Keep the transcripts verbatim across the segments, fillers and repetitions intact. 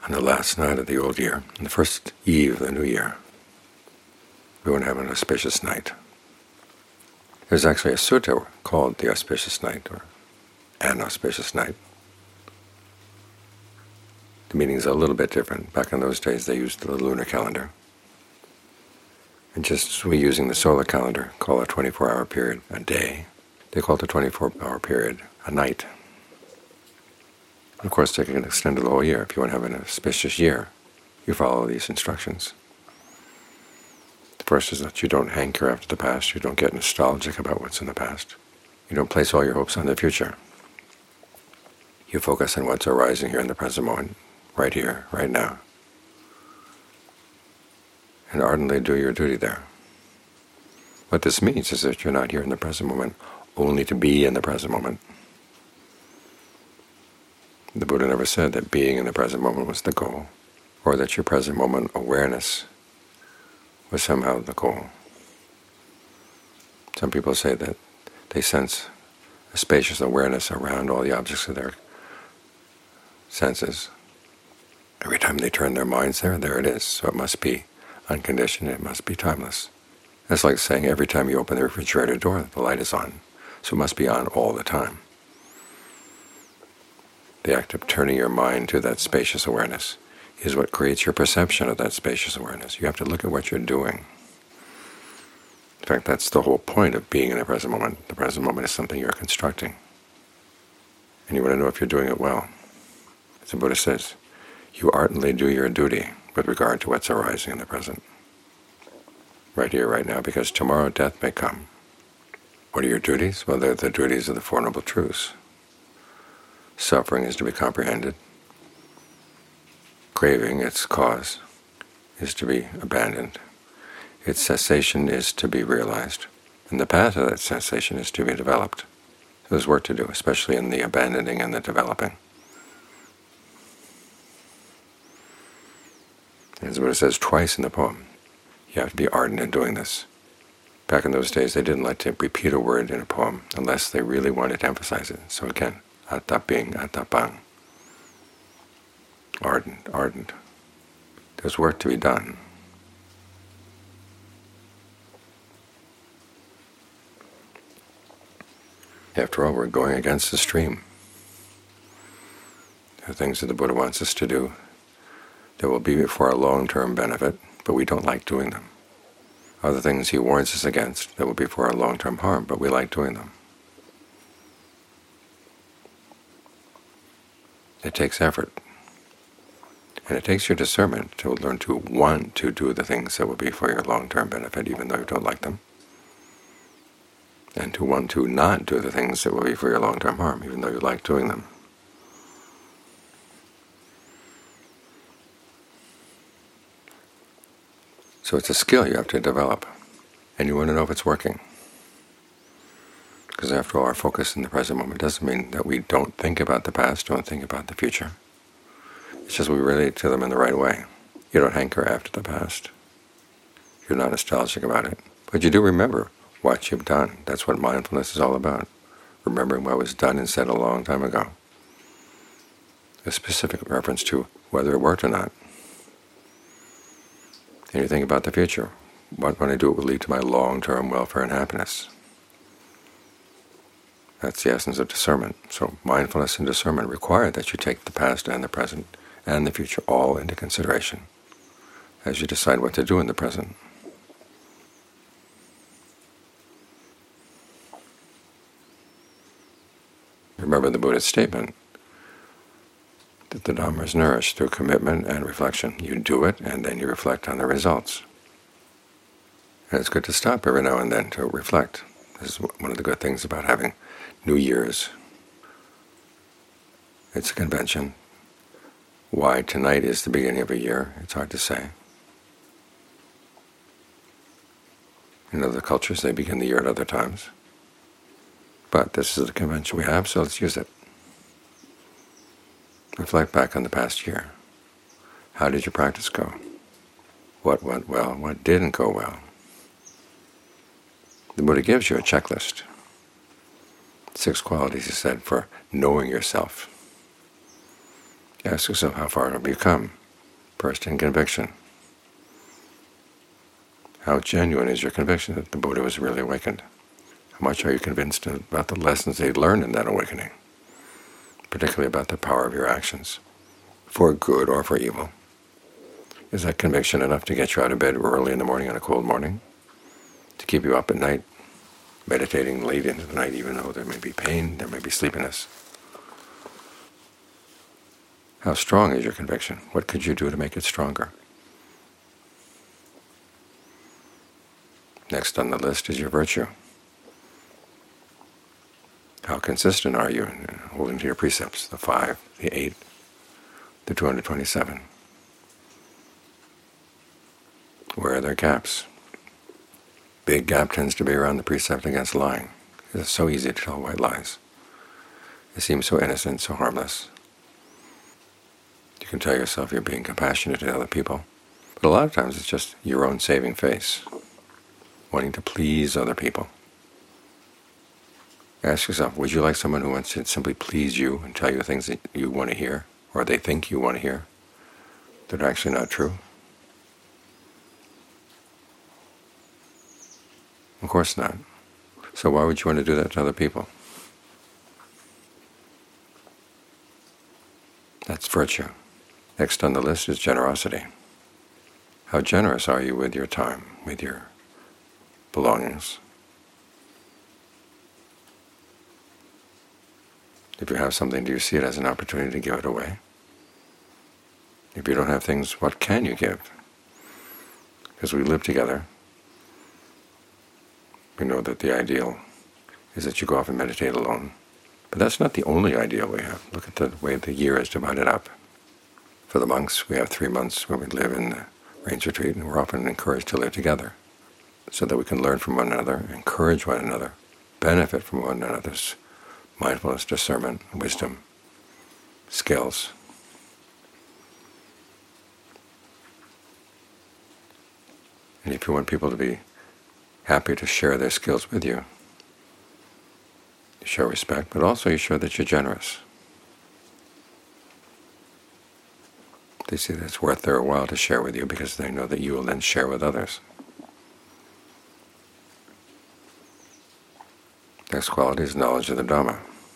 on the last night of the old year, on the first eve of the new year, we want to have an auspicious night. There's actually a sutta called the auspicious night, or an auspicious night. The meaning is a little bit different. Back in those days they used the lunar calendar. And just as we're using the solar calendar, call a twenty-four hour period a day, they call it a twenty-four hour period a night. And of course they can extend it the whole year. If you want to have an auspicious year, you follow these instructions. The first is that you don't hanker after the past, you don't get nostalgic about what's in the past. You don't place all your hopes on the future. You focus on what's arising here in the present moment, right here, right now, and ardently do your duty there. What this means is that you're not here in the present moment only to be in the present moment. The Buddha never said that being in the present moment was the goal, or that your present moment awareness was somehow the goal. Some people say that they sense a spacious awareness around all the objects of their senses. Every time they turn their minds there, there it is. So it must be unconditioned, it must be timeless. That's like saying every time you open the refrigerator door, the light is on. So it must be on all the time. The act of turning your mind to that spacious awareness is what creates your perception of that spacious awareness. You have to look at what you're doing. In fact, that's the whole point of being in the present moment. The present moment is something you're constructing. And you want to know if you're doing it well. As the Buddha says, you ardently do your duty with regard to what's arising in the present, right here, right now, because tomorrow death may come. What are your duties? Well, they're the duties of the Four Noble Truths. Suffering is to be comprehended. Craving, its cause, is to be abandoned. Its cessation is to be realized. And the path of that cessation is to be developed. So there's work to do, especially in the abandoning and the developing. As the Buddha says twice in the poem, you have to be ardent in doing this. Back in those days they didn't like to repeat a word in a poem unless they really wanted to emphasize it. So again, ataping, atapang. Ardent, ardent. There's work to be done. After all, we're going against the stream. There are things that the Buddha wants us to do that will be for our long-term benefit, but we don't like doing them. Other things he warns us against that will be for our long-term harm, but we like doing them. It takes effort. And it takes your discernment to learn to want to do the things that will be for your long-term benefit, even though you don't like them, and to want to not do the things that will be for your long-term harm, even though you like doing them. So it's a skill you have to develop, and you want to know if it's working. Because after all, our focus in the present moment doesn't mean that we don't think about the past, don't think about the future. It's just we relate to them in the right way. You don't hanker after the past. You're not nostalgic about it. But you do remember what you've done. That's what mindfulness is all about. Remembering what was done and said a long time ago. A specific reference to whether it worked or not. And you think about the future. What when I do it will lead to my long-term welfare and happiness. That's the essence of discernment. So mindfulness and discernment require that you take the past and the present and the future all into consideration as you decide what to do in the present. Remember the Buddha's statement that the Dhamma is nourished through commitment and reflection. You do it, and then you reflect on the results. And it's good to stop every now and then to reflect. This is one of the good things about having New Year's. It's a convention. Why tonight is the beginning of a year, it's hard to say. In other cultures, they begin the year at other times. But this is the convention we have, so let's use it. Reflect back on the past year. How did your practice go? What went well? What didn't go well? The Buddha gives you a checklist. Six qualities, he said, for knowing yourself. Ask yourself, how far have you come? First, in conviction. How genuine is your conviction that the Buddha was really awakened? How much are you convinced about the lessons they learned in that awakening, particularly about the power of your actions, for good or for evil? Is that conviction enough to get you out of bed early in the morning on a cold morning, to keep you up at night, meditating late into the night, even though there may be pain, there may be sleepiness? How strong is your conviction? What could you do to make it stronger? Next on the list is your virtue. How consistent are you in holding to your precepts, the five, the eight, the two hundred twenty-seven? Where are there gaps? Big gap tends to be around the precept against lying. It's so easy to tell white lies. They seem so innocent, so harmless. You can tell yourself you're being compassionate to other people, but a lot of times it's just your own saving face, wanting to please other people. Ask yourself, would you like someone who wants to simply please you and tell you things that you want to hear, or they think you want to hear, that are actually not true? Of course not. So why would you want to do that to other people? That's virtue. Next on the list is generosity. How generous are you with your time, with your belongings? If you have something, do you see it as an opportunity to give it away? If you don't have things, what can you give? Because we live together, we know that the ideal is that you go off and meditate alone. But that's not the only ideal we have. Look at the way the year is divided up. For the monks, we have three months where we live in the rains retreat, and we're often encouraged to live together so that we can learn from one another, encourage one another, benefit from one another's mindfulness, discernment, wisdom, skills. And if you want people to be happy to share their skills with you, you show respect, but also you show that you're generous. They see that it's worth their while to share with you because they know that you will then share with others. Next quality is knowledge of the Dhamma.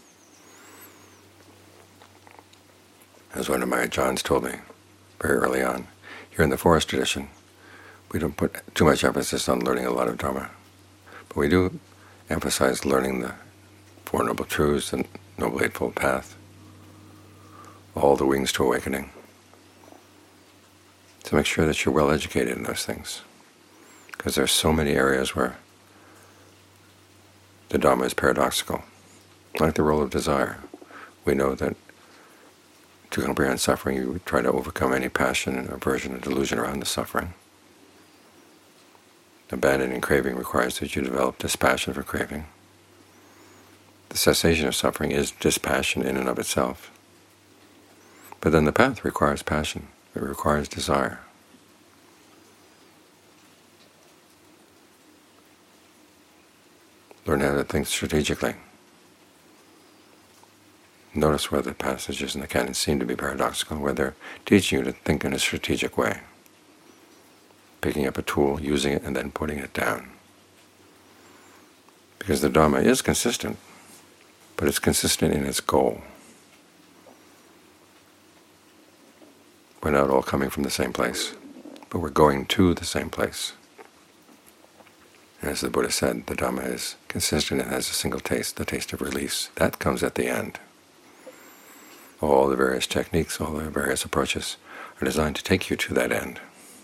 As one of my Ajahns told me very early on, here in the forest tradition, we don't put too much emphasis on learning a lot of Dhamma, but we do emphasize learning the Four Noble Truths, the Noble Eightfold Path, all the wings to awakening. So make sure that you're well educated in those things, because there are so many areas where the Dhamma is paradoxical, like the role of desire. We know that to comprehend suffering, you try to overcome any passion and aversion and delusion around the suffering. Abandoning craving requires that you develop dispassion for craving. The cessation of suffering is dispassion in and of itself. But then the path requires passion. It requires desire. Learn how to think strategically. Notice where the passages in the canon seem to be paradoxical, where they're teaching you to think in a strategic way, picking up a tool, using it, and then putting it down. Because the Dhamma is consistent, but it's consistent in its goal. We're not all coming from the same place, but we're going to the same place. As the Buddha said, the Dhamma is consistent and has a single taste, the taste of release. That comes at the end. All the various techniques, all the various approaches are designed to take you to that end.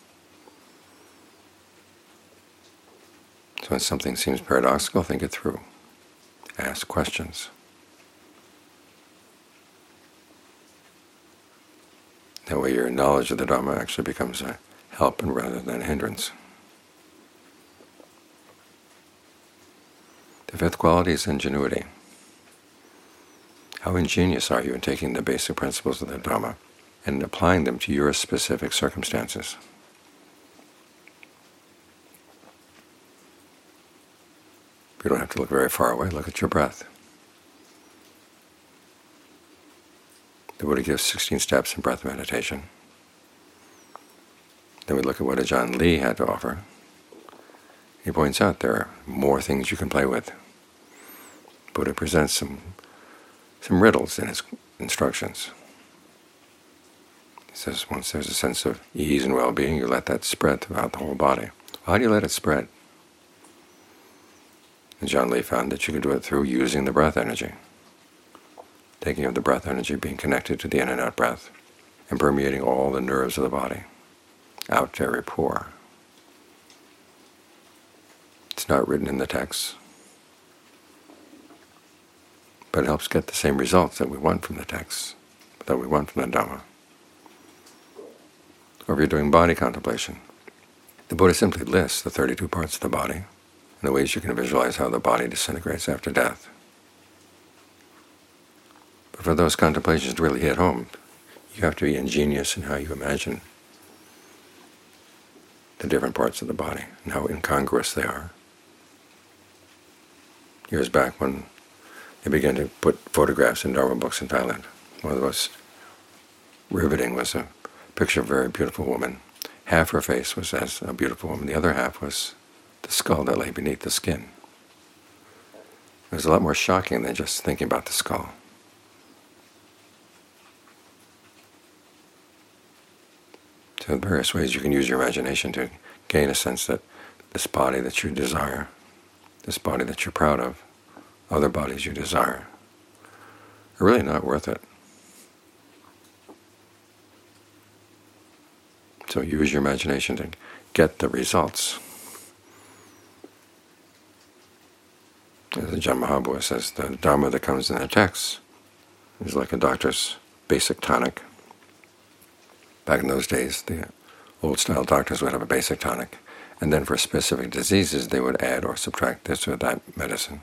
So when something seems paradoxical, think it through. Ask questions. That way your knowledge of the Dhamma actually becomes a help and rather than a hindrance. The fifth quality is ingenuity. How ingenious are you in taking the basic principles of the Dhamma and applying them to your specific circumstances? You don't have to look very far away. Look at your breath. The Buddha gives sixteen steps in breath meditation. Then we look at what Ajaan Lee had to offer. He points out there are more things you can play with. Buddha presents some some riddles in his instructions. He says once there's a sense of ease and well-being, you let that spread throughout the whole body. Well, how do you let it spread? Ajaan Lee found that you could do it through using the breath energy, taking of the breath energy, being connected to the in and out breath, and permeating all the nerves of the body, out to every pore. It's not written in the text, but it helps get the same results that we want from the text, that we want from the Dhamma. Or if you're doing body contemplation, the Buddha simply lists the thirty-two parts of the body and the ways you can visualize how the body disintegrates after death. But for those contemplations to really hit home, you have to be ingenious in how you imagine the different parts of the body and how incongruous they are. Years back when they began to put photographs in Dharma books in Thailand, one of the most riveting was a picture of a very beautiful woman. Half her face was as a beautiful woman, the other half was the skull that lay beneath the skin. It was a lot more shocking than just thinking about the skull. So in various ways you can use your imagination to gain a sense that this body that you desire, this body that you're proud of, other bodies you desire, are really not worth it. So use your imagination to get the results. As Ajahn Mahabua says, the Dharma that comes in the text is like a doctor's basic tonic. Back in those days, the old-style doctors would have a basic tonic, and then for specific diseases they would add or subtract this or that medicine.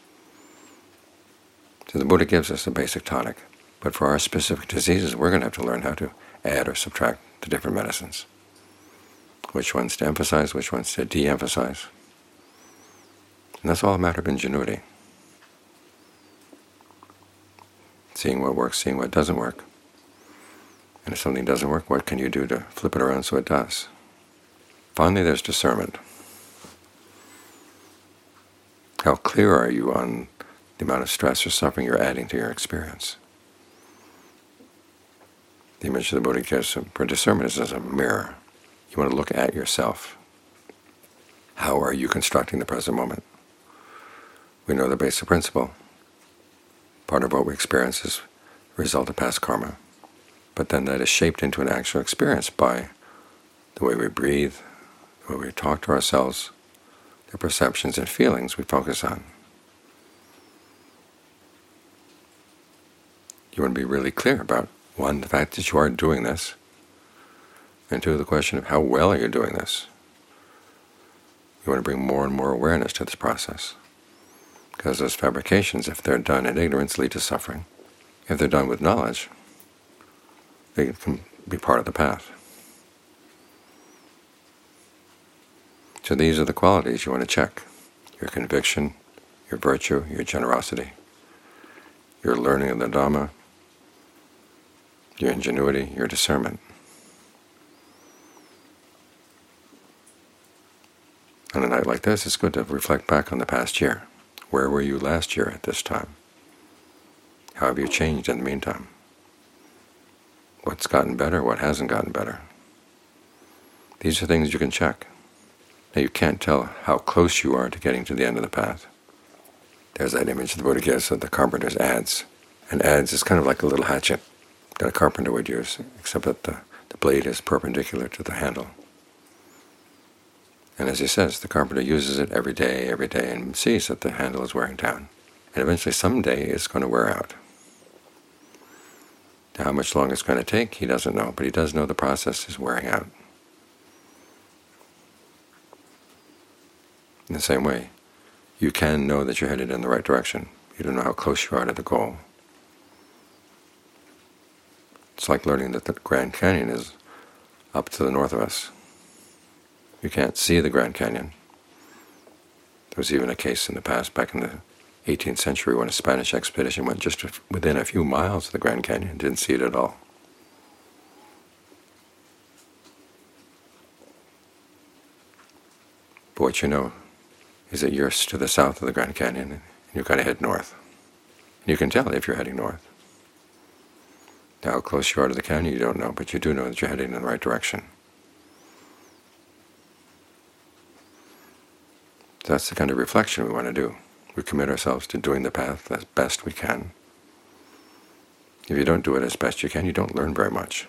So the Buddha gives us a basic tonic, but for our specific diseases we're going to have to learn how to add or subtract the different medicines, which ones to emphasize, which ones to de-emphasize. And that's all a matter of ingenuity. Seeing what works, seeing what doesn't work. And if something doesn't work, what can you do to flip it around so it does? Finally, there's discernment. How clear are you on the amount of stress or suffering you're adding to your experience? The image of the Buddha gives for discernment is as a mirror. You want to look at yourself. How are you constructing the present moment? We know the basic principle. Part of what we experience is the result of past karma. But then that is shaped into an actual experience by the way we breathe, the way we talk to ourselves, the perceptions and feelings we focus on. You want to be really clear about, one, the fact that you are doing this, and two, the question of how well are you doing this. You want to bring more and more awareness to this process, because those fabrications, if they're done in ignorance, lead to suffering. If they're done with knowledge, they can be part of the path. So these are the qualities you want to check: your conviction, your virtue, your generosity, your learning of the Dhamma, your ingenuity, your discernment. On a night like this, it's good to reflect back on the past year. Where were you last year at this time? How have you changed in the meantime? What's gotten better? What hasn't gotten better? These are things you can check. Now you can't tell how close you are to getting to the end of the path. There's that image the Buddha gives of the carpenter's adze. An adze is kind of like a little hatchet that a carpenter would use, except that the, the blade is perpendicular to the handle. And as he says, the carpenter uses it every day, every day, and sees that the handle is wearing down. And eventually someday it's going to wear out. Now, how much longer it's going to take, he doesn't know, but he does know the process is wearing out. In the same way, you can know that you're headed in the right direction. You don't know how close you are to the goal. It's like learning that the Grand Canyon is up to the north of us. You can't see the Grand Canyon. There was even a case in the past, back in the eighteenth century when a Spanish expedition went just within a few miles of the Grand Canyon and didn't see it at all. But what you know is that you're to the south of the Grand Canyon and you've got to head north. And you can tell if you're heading north. Now, how close you are to the canyon you don't know, but you do know that you're heading in the right direction. That's the kind of reflection we want to do. We commit ourselves to doing the path as best we can. If you don't do it as best you can, you don't learn very much.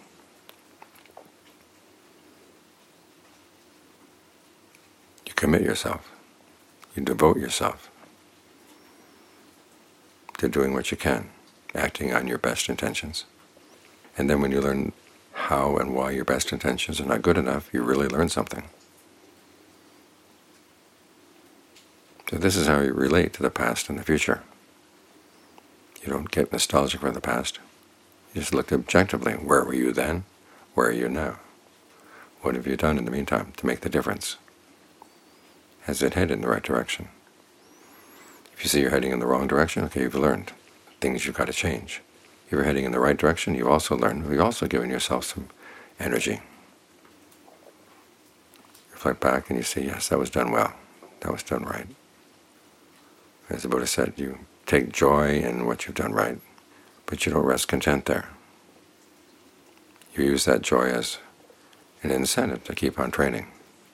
You commit yourself. You devote yourself to doing what you can, acting on your best intentions. And then when you learn how and why your best intentions are not good enough, you really learn something. So this is how you relate to the past and the future. You don't get nostalgic for the past. You just look objectively. Where were you then? Where are you now? What have you done in the meantime to make the difference? Has it headed in the right direction? If you see you're heading in the wrong direction, okay, you've learned things you've got to change. If you're heading in the right direction, you've also learned, you've also given yourself some energy. Reflect back and you say, yes, that was done well. That was done right. As the Buddha said, you take joy in what you've done right, but you don't rest content there. You use that joy as an incentive to keep on training.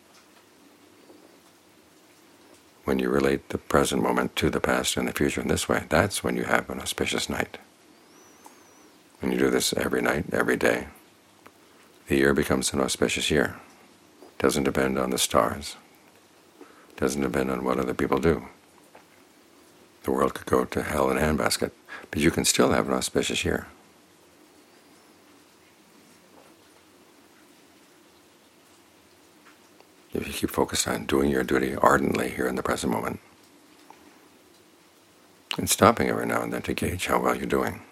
When you relate the present moment to the past and the future in this way, that's when you have an auspicious night. When you do this every night, every day, the year becomes an auspicious year. It doesn't depend on the stars. It doesn't depend on what other people do. The world could go to hell in a handbasket, but you can still have an auspicious year. If you keep focused on doing your duty ardently here in the present moment, and stopping every now and then to gauge how well you're doing.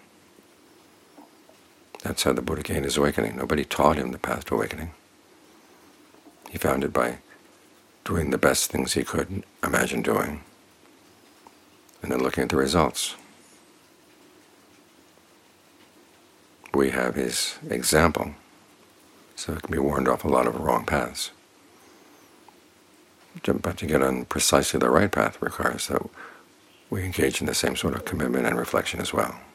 That's how the Buddha gained his awakening. Nobody taught him the path to awakening. He found it by doing the best things he could imagine doing, and then looking at the results. We have his example, so it can be warned off a lot of wrong paths. But to get on precisely the right path requires that we engage in the same sort of commitment and reflection as well.